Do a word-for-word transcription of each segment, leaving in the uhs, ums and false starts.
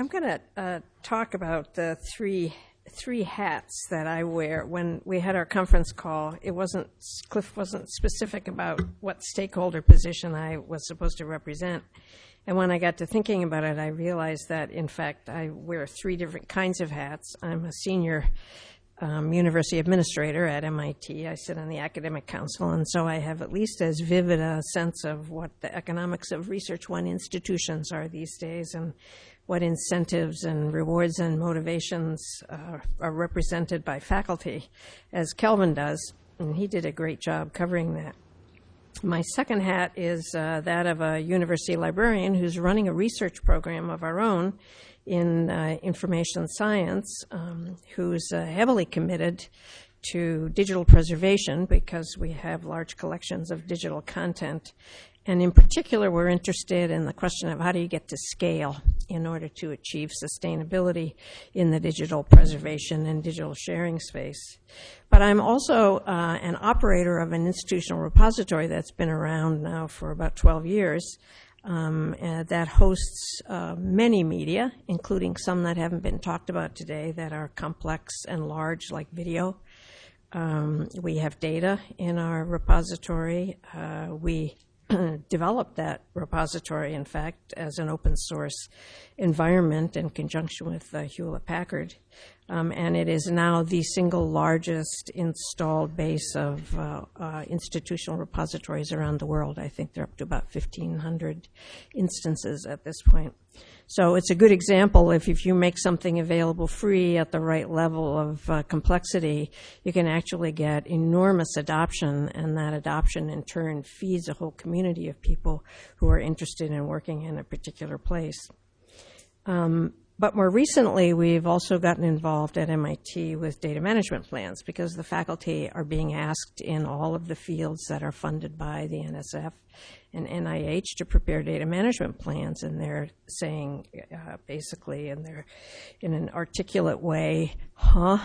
I'm going to uh, talk about the three three hats that I wear. When we had our conference call, it wasn't Cliff wasn't specific about what stakeholder position I was supposed to represent. And when I got to thinking about it, I realized that, in fact, I wear three different kinds of hats. I'm a senior um, university administrator at M I T. I sit on the academic council, and so I have at least as vivid a sense of what the economics of Research One institutions are these days and what incentives and rewards and motivations uh, are represented by faculty, as Kelvin does, and he did a great job covering that. My second hat is uh, that of a university librarian who's running a research program of our own in uh, information science, um, who's uh, heavily committed to digital preservation because we have large collections of digital content. And in particular, we're interested in the question of how do you get to scale in order to achieve sustainability in the digital preservation and digital sharing space. But I'm also uh, an operator of an institutional repository that's been around now for about twelve years um, and that hosts uh, many media, including some that haven't been talked about today that are complex and large, like video. Um, we have data in our repository. Uh, we developed that repository, in fact, as an open source environment in conjunction with uh, Hewlett-Packard. Um, and it is now the single largest installed base of uh, uh, institutional repositories around the world. I think they're up to about fifteen hundred instances at this point. So it's a good example. If, if you make something available free at the right level of uh, complexity, you can actually get enormous adoption, and that adoption in turn feeds a whole community of people who are interested in working in a particular place. Um, But more recently, we've also gotten involved at M I T with data management plans because the faculty are being asked in all of the fields that are funded by the N S F and N I H to prepare data management plans, and they're saying uh, basically in their in an articulate way, huh?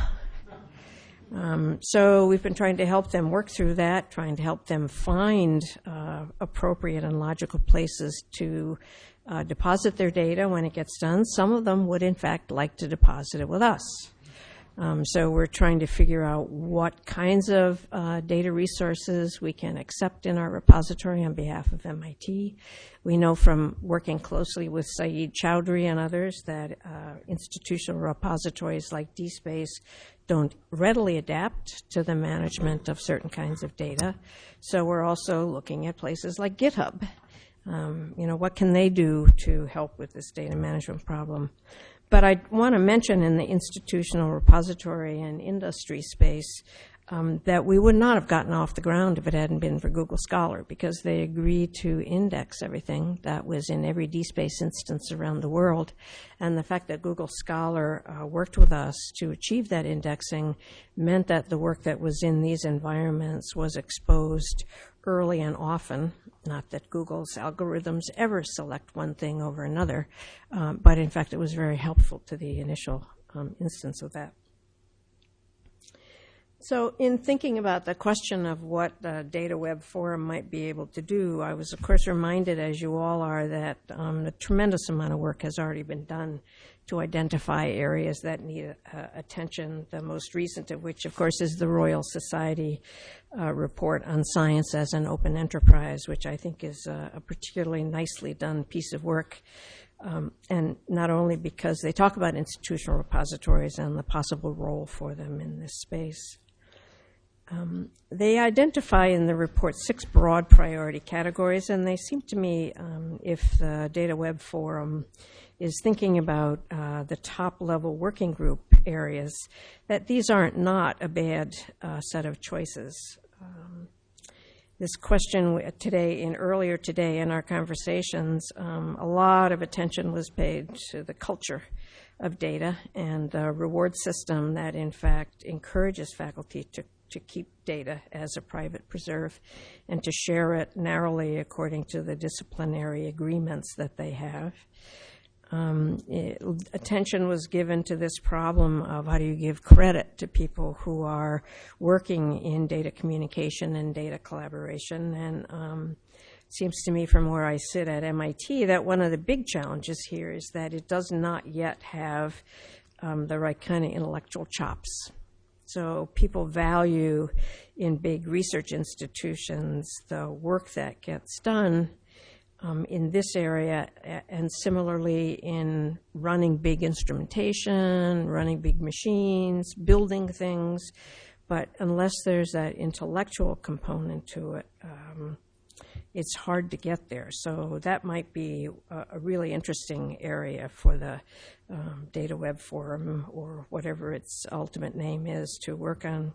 Um, so we've been trying to help them work through that, trying to help them find uh, appropriate and logical places to Uh, deposit their data when it gets done. Some of them would, in fact, like to deposit it with us. Um, so we're trying to figure out what kinds of uh, data resources we can accept in our repository on behalf of M I T. We know from working closely with Saeed Chowdhury and others that uh, institutional repositories like DSpace don't readily adapt to the management of certain kinds of data. So we're also looking at places like GitHub. Um, you know, what can they do to help with this data management problem? But I want to mention in the institutional repository and industry space um, that we would not have gotten off the ground if it hadn't been for Google Scholar, because they agreed to index everything that was in every DSpace instance around the world. And the fact that Google Scholar uh, worked with us to achieve that indexing meant that the work that was in these environments was exposed early and often. Not that Google's algorithms ever select one thing over another, um, but in fact it was very helpful to the initial um, instance of that. So in thinking about the question of what the DataWeb Forum might be able to do, I was of course reminded, as you all are, that um, a tremendous amount of work has already been done to identify areas that need uh, attention, the most recent of which, of course, is the Royal Society uh, report on science as an open enterprise, which I think is a, a particularly nicely done piece of work. Um, and not only because they talk about institutional repositories and the possible role for them in this space. Um, they identify in the report six broad priority categories, and they seem to me, um, if the DataWeb Forum is thinking about uh, the top-level working group areas, that these aren't not a bad uh, set of choices. Um, this question today, in earlier today in our conversations, um, a lot of attention was paid to the culture of data and the reward system that, in fact, encourages faculty to to keep data as a private preserve and to share it narrowly according to the disciplinary agreements that they have. Um, it, attention was given to this problem of how do you give credit to people who are working in data communication and data collaboration, and um, seems to me from where I sit at M I T that one of the big challenges here is that it does not yet have um, the right kind of intellectual chops. So people value in big research institutions the work that gets done um, in this area, and similarly in running big instrumentation, running big machines, building things. But unless there's that intellectual component to it, um, it's hard to get there. So that might be a, a really interesting area for the um, Data Web Forum, or whatever its ultimate name is, to work on.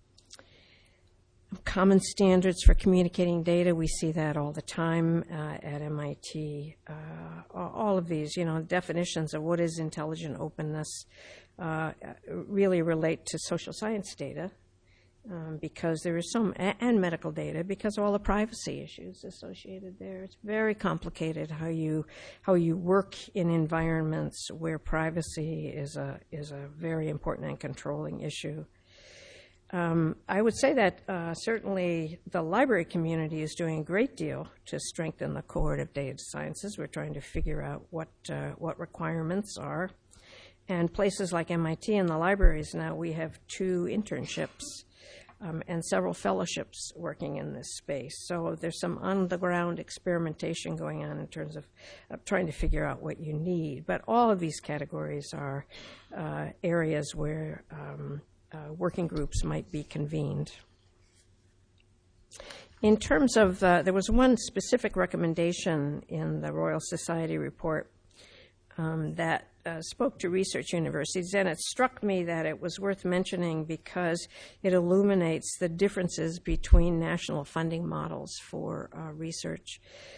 Common standards for communicating data, we see that all the time uh, at M I T. Uh, all of these, you know, definitions of what is intelligent openness uh, really relate to social science data. Um, because there is some, and medical data, because of all the privacy issues associated there. It's very complicated how you how you work in environments where privacy is a is a very important and controlling issue. Um, I would say that uh, certainly the library community is doing a great deal to strengthen the cohort of data sciences. We're trying to figure out what uh, what requirements are. And places like M I T and the libraries now, we have two internships Um, and several fellowships working in this space. So there's some on-the-ground experimentation going on in terms of, of trying to figure out what you need. But all of these categories are uh, areas where um, uh, working groups might be convened. In terms of, uh, there was one specific recommendation in the Royal Society report um, that Uh, spoke to research universities, and it struck me that it was worth mentioning because it illuminates the differences between national funding models for uh, research.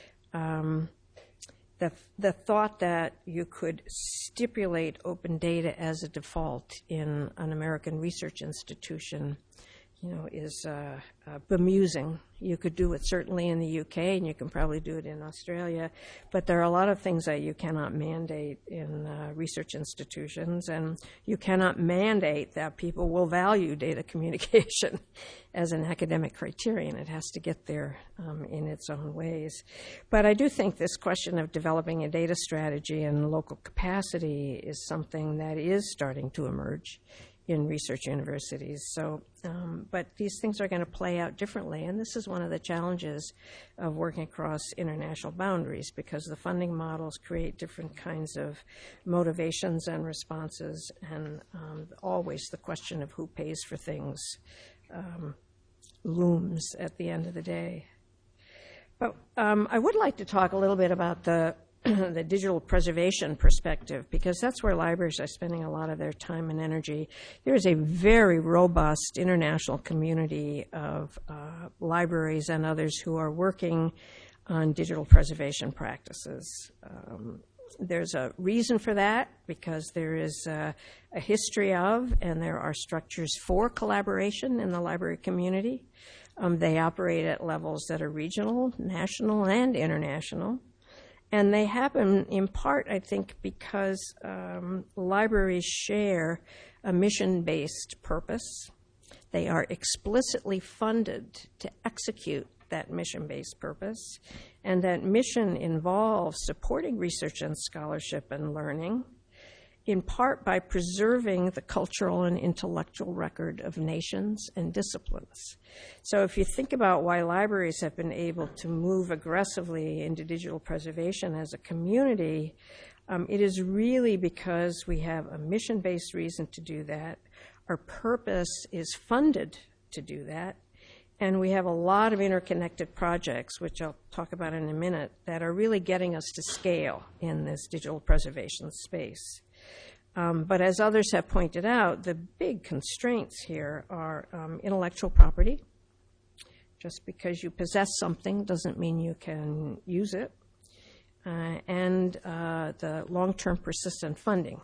Um, the, the thought that you could stipulate open data as a default in an American research institution, you know, is uh, uh, bemusing. You could do it certainly in the U K, and you can probably do it in Australia, but there are a lot of things that you cannot mandate in uh, research institutions, and you cannot mandate that people will value data communication as an academic criterion. It has to get there um, in its own ways. But I do think this question of developing a data strategy and local capacity is something that is starting to emerge in research universities. So, um, but these things are going to play out differently, and this is one of the challenges of working across international boundaries, because the funding models create different kinds of motivations and responses, and um, always the question of who pays for things um, looms at the end of the day. But um, I would like to talk a little bit about the the digital preservation perspective, because that's where libraries are spending a lot of their time and energy. There is a very robust international community of uh, libraries and others who are working on digital preservation practices. Um, there's a reason for that, because there is uh, a history of, and there are structures for collaboration in the library community. Um, they operate at levels that are regional, national, and international. And they happen in part, I think, because um, libraries share a mission-based purpose. They are explicitly funded to execute that mission-based purpose. And that mission involves supporting research and scholarship and learning, in part by preserving the cultural and intellectual record of nations and disciplines. So if you think about why libraries have been able to move aggressively into digital preservation as a community, um, it is really because we have a mission-based reason to do that. Our purpose is funded to do that. And we have a lot of interconnected projects, which I'll talk about in a minute, that are really getting us to scale in this digital preservation space. Um, but as others have pointed out, the big constraints here are um, intellectual property. Just because you possess something doesn't mean you can use it. Uh, and uh, the long-term persistent funding.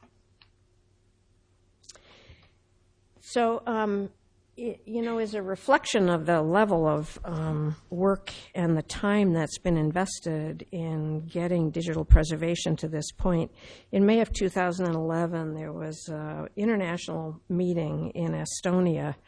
So, um, it, you know, as a reflection of the level of um, work and the time that's been invested in getting digital preservation to this point, in May of two thousand eleven, there was an international meeting in Estonia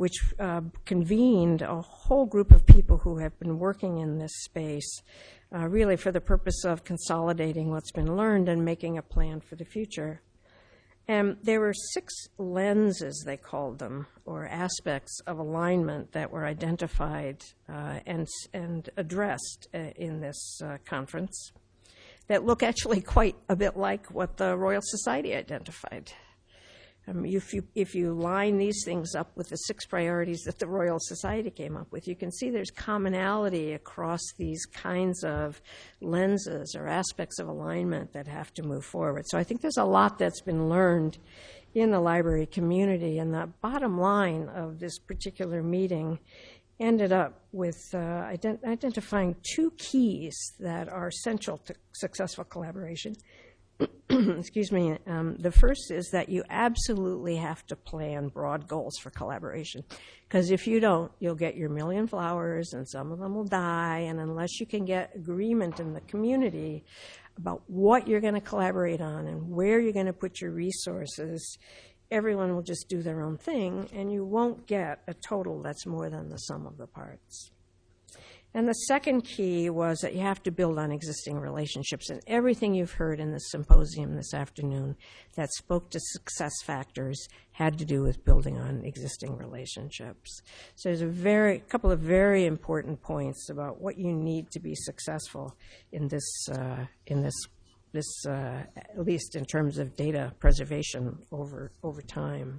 which uh, convened a whole group of people who have been working in this space, uh, really for the purpose of consolidating what's been learned and making a plan for the future. And there were six lenses, they called them, or aspects of alignment that were identified uh, and, and addressed uh, in this uh, conference that look actually quite a bit like what the Royal Society identified. Um, if you if you line these things up with the six priorities that the Royal Society came up with, you can see there's commonality across these kinds of lenses or aspects of alignment that have to move forward. So I think there's a lot that's been learned in the library community, and the bottom line of this particular meeting ended up with uh, ident- identifying two keys that are essential to successful collaboration. Excuse me. Um, the first is that you absolutely have to plan broad goals for collaboration, because if you don't, you'll get your million flowers and some of them will die, and unless you can get agreement in the community about what you're going to collaborate on and where you're going to put your resources, everyone will just do their own thing, and you won't get a total that's more than the sum of the parts. And the second key was that you have to build on existing relationships. And everything you've heard in this symposium this afternoon that spoke to success factors had to do with building on existing relationships. So there's a very, couple of very important points about what you need to be successful in this, uh, in this, this uh, at least in terms of data preservation over, over time.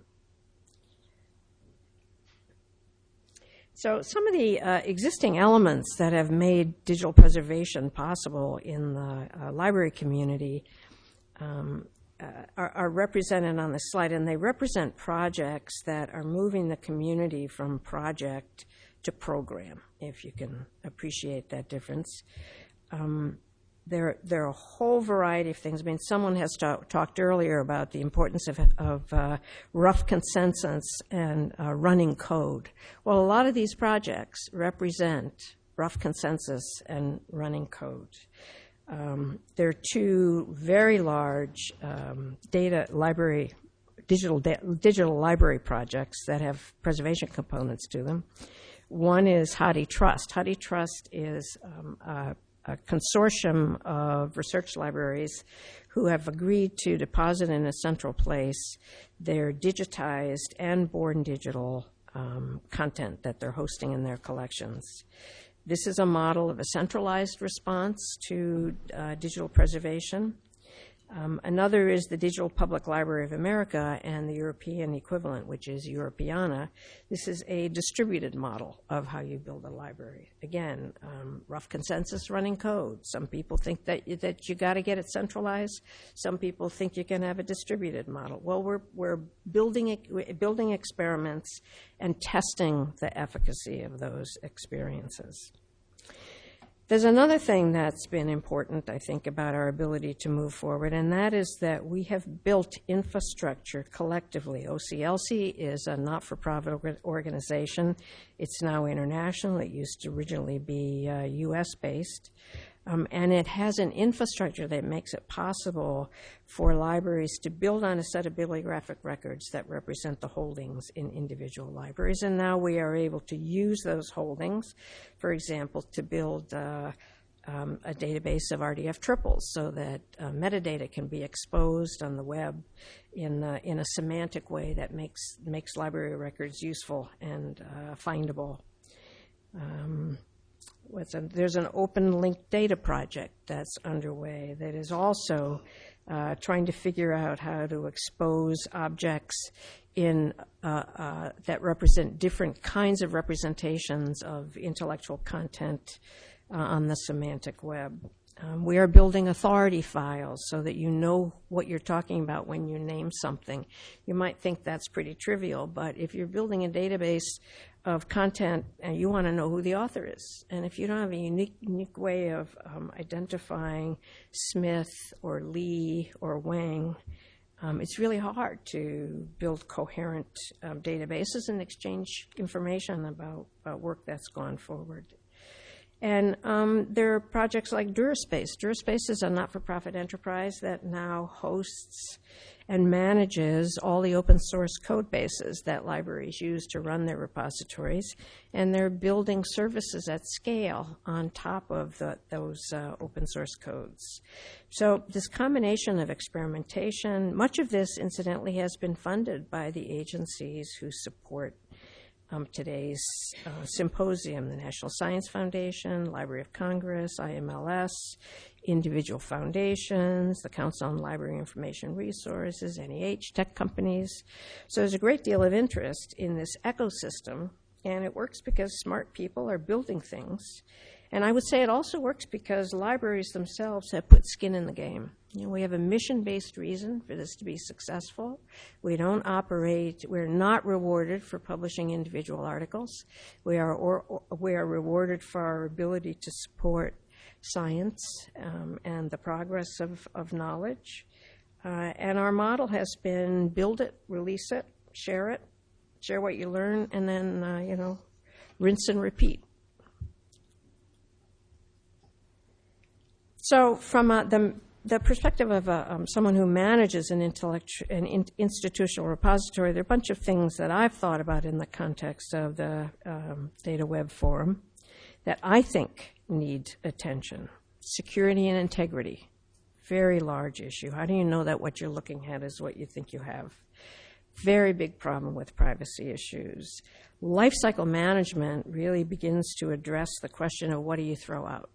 So some of the uh, existing elements that have made digital preservation possible in the uh, library community um, uh, are, are represented on the slide, and they represent projects that are moving the community from project to program, if you can appreciate that difference. Um, There, there are a whole variety of things. I mean, someone has ta- talked earlier about the importance of, of uh, rough consensus and uh, running code. Well, a lot of these projects represent rough consensus and running code. Um, there are two very large um, data library, digital, da- digital library projects that have preservation components to them. One is HathiTrust. HathiTrust is um, a a consortium of research libraries who have agreed to deposit in a central place their digitized and born digital um, content that they're hosting in their collections. This is a model of a centralized response to uh, digital preservation. Um, another is the Digital Public Library of America and the European equivalent, which is Europeana. This is a distributed model of how you build a library. Again, um, rough consensus, running code. Some people think that you, that you got to get it centralized. Some people think you can have a distributed model. Well, we're we're building we're building experiments and testing the efficacy of those experiences. There's another thing that's been important, I think, about our ability to move forward, and that is that we have built infrastructure collectively. O C L C is a not-for-profit organization. It's now international. It used to originally be uh, U S-based. Um, and it has an infrastructure that makes it possible for libraries to build on a set of bibliographic records that represent the holdings in individual libraries. And now we are able to use those holdings, for example, to build uh, um, a database of R D F triples so that uh, metadata can be exposed on the web in, uh, in a semantic way that makes, makes library records useful and uh, findable. Um, What's a, there's an open linked data project that's underway that is also uh, trying to figure out how to expose objects in uh, uh, that represent different kinds of representations of intellectual content uh, on the semantic web. Um, we are building authority files so that you know what you're talking about when you name something. You might think that's pretty trivial, but if you're building a database of content and you want to know who the author is, and if you don't have a unique, unique way of um, identifying Smith or Lee or Wang, um, it's really hard to build coherent um, databases and exchange information about, about work that's gone forward. And um, there are projects like DuraSpace. DuraSpace is a not-for-profit enterprise that now hosts and manages all the open source code bases that libraries use to run their repositories, and they're building services at scale on top of the, those uh, open source codes. So this combination of experimentation, much of this incidentally has been funded by the agencies who support um, today's uh, symposium, the National Science Foundation, Library of Congress, I M L S, individual foundations, the Council on Library Information Resources, N E H, tech companies. So there's a great deal of interest in this ecosystem, and it works because smart people are building things. And I would say it also works because libraries themselves have put skin in the game. You know, we have a mission-based reason for this to be successful. We don't operate, we're not rewarded for publishing individual articles. We are, or, or, we are rewarded for our ability to support science um, and the progress of, of knowledge. Uh, and our model has been build it, release it, share it, share what you learn, and then, uh, you know, rinse and repeat. So from uh, the, the perspective of uh, um, someone who manages an, intellect- an in- institutional repository, there are a bunch of things that I've thought about in the context of the um, Data Web Forum that I think need attention. Security and integrity, very large issue. How do you know that what you're looking at is what you think you have? Very big problem with privacy issues. Lifecycle management really begins to address the question of what do you throw out?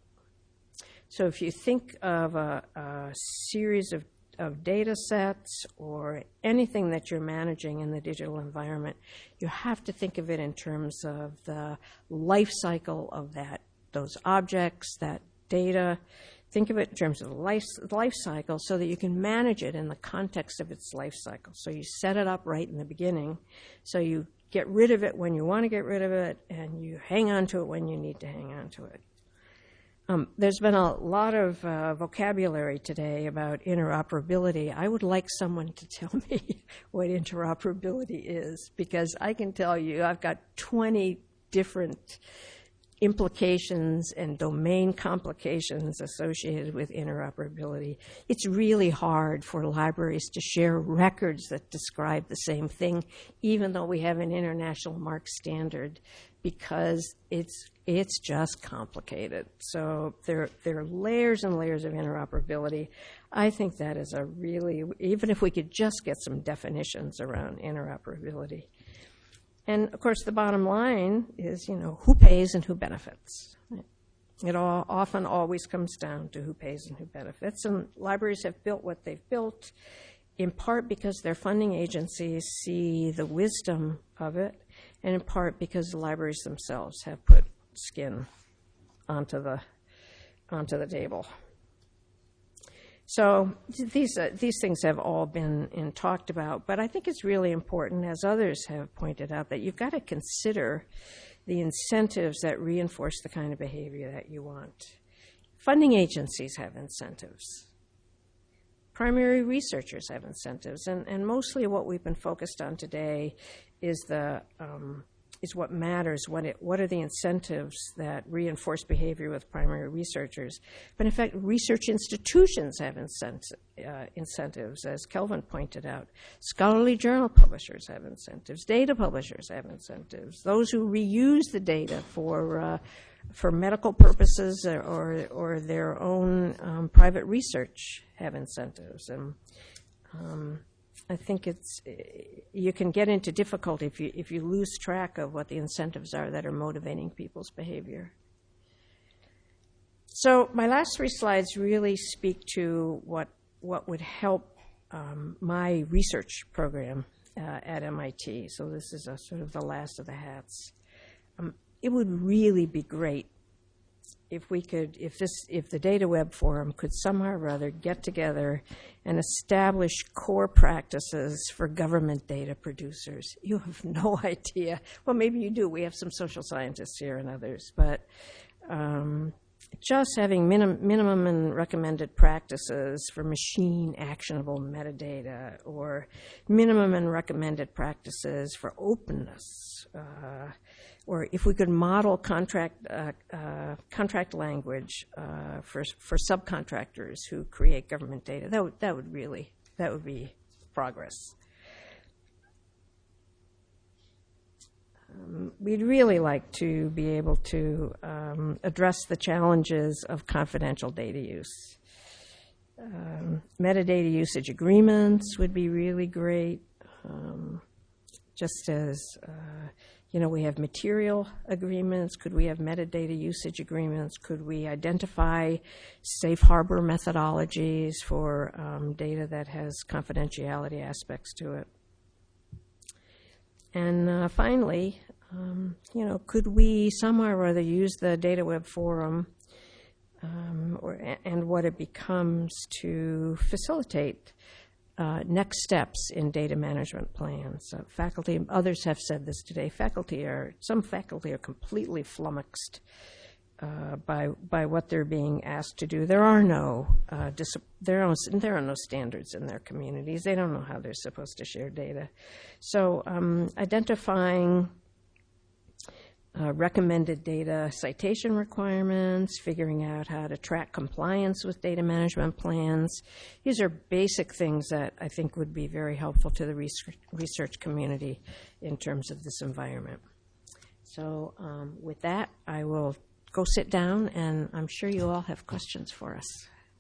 So if you think of a, a series of, of data sets or anything that you're managing in the digital environment, you have to think of it in terms of the life cycle of that, those objects, that data. Think of it in terms of the life, life cycle so that you can manage it in the context of its life cycle. So you set it up right in the beginning, so you get rid of it when you want to get rid of it, and you hang on to it when you need to hang on to it. Um, there's been a lot of uh, vocabulary today about interoperability. I would like someone to tell me what interoperability is, because I can tell you I've got twenty different implications and domain complications associated with interoperability. It's really hard for libraries to share records that describe the same thing, even though we have an international MARC standard, because it's it's just complicated. So there, there are layers and layers of interoperability. I think that is a really, even if we could just get some definitions around interoperability. And of course, the bottom line is, you know, who pays and who benefits. It all, often always comes down to who pays and who benefits. And libraries have built what they've built in part because their funding agencies see the wisdom of it, and in part because the libraries themselves have put skin onto the onto the table. So these uh, these things have all been in, talked about, but I think it's really important, as others have pointed out, that you've got to consider the incentives that reinforce the kind of behavior that you want. Funding agencies have incentives. Primary researchers have incentives, and, and mostly what we've been focused on today is the um, is what matters. What it, what are the incentives that reinforce behavior with primary researchers? But in fact, research institutions have incent, uh, incentives, as Kelvin pointed out. Scholarly journal publishers have incentives. Data publishers have incentives. Those who reuse the data for uh, for medical purposes or or, or their own um, private research have incentives. And um, I think it's you can get into difficulty if you if you lose track of what the incentives are that are motivating people's behavior. So my last three slides really speak to what what would help um, my research program uh, at M I T. So this is a sort of the last of the hats. Um, it would really be great if we could, if this, if the Data Web Forum could somehow or other get together and establish core practices for government data producers. You have no idea. Well, maybe you do. We have some social scientists here and others, but um, just having minim, minimum and recommended practices for machine actionable metadata, or minimum and recommended practices for openness, uh, or if we could model contract uh, uh, contract language uh, for for subcontractors who create government data, that would that would really that would be progress. Um, we'd really like to be able to um, address the challenges of confidential data use. Um, metadata usage agreements would be really great, um, just as uh, you know, we have material agreements. Could we have metadata usage agreements? Could we identify safe harbor methodologies for um, data that has confidentiality aspects to it? And uh, finally, um, you know, could we somehow or other use the Data Web Forum um, or, and what it becomes to facilitate uh, next steps in data management plans? Uh, faculty, others have said this today, faculty are, some faculty are completely flummoxed Uh, by by what they're being asked to do. There are no uh, dis- there are there are no standards in their communities. They don't know how they're supposed to share data. So um, identifying uh, recommended data citation requirements, figuring out how to track compliance with data management plans. These are basic things that I think would be very helpful to the research, research community in terms of this environment. So um, with that, I will go sit down, and I'm sure you all have questions for us.